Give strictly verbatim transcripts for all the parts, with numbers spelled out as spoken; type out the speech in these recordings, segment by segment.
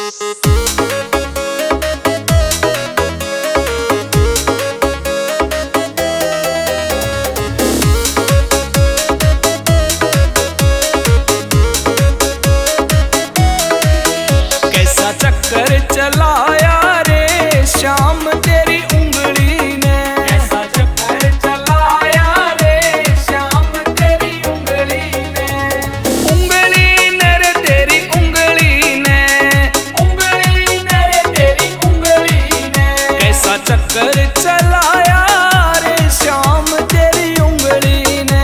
चक्कर चलाया रे श्याम तेरी उंगली ने, ऐसा चक्कर चलाया रे श्याम तेरी उंगली ने, उंगली ने रे तेरी उंगली ने, उंगली ने रे तेरी उंगली ने, कैसा चक्कर चलाया रे श्याम तेरी उंगली ने।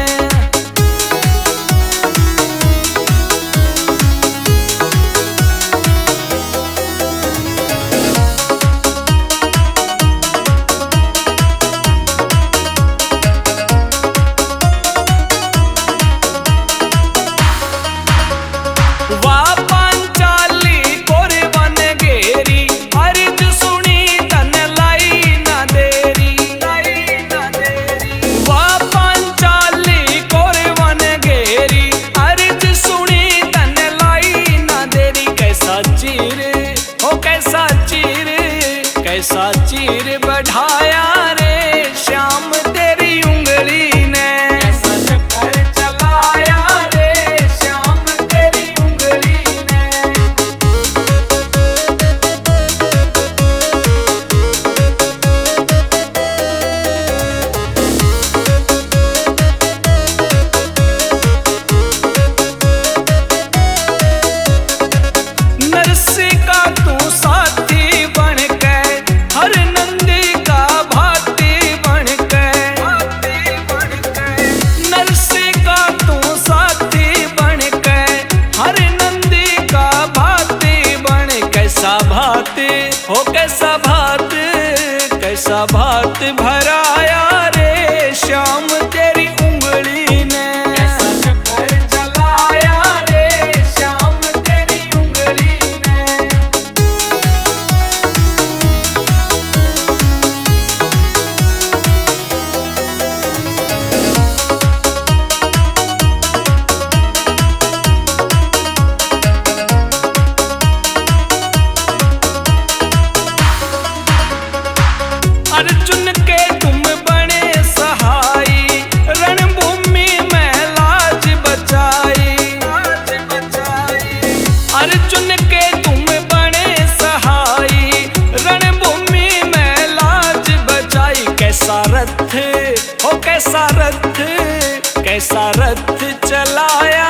कैसा चीर बढ़ाया रे श्याम तेरी उंगली ने, ऐसा चक्कर चलाया रे श्याम तेरी उंगली ने। नरसी का तू साथी बन के, हर नंदी का भाती बन के, नरसी का तू साथी बन के, हर नंदी का भाती बन, कैसा भाती हो कैसा भात, कैसा भात भराया रे श्याम तेरी उंगली ने, ऐसा चक्कर चलाया रे श्याम तेरी उंगली ने। अर्जुन के तुम बने सहाई, रणभूमि में लाज बचाई, लाज बचाई। अर्जुन के तुम बने सहाई, रणभूमि में लाज बचाई, कैसा रथ हो कैसा रथ, कैसा रथ चलाया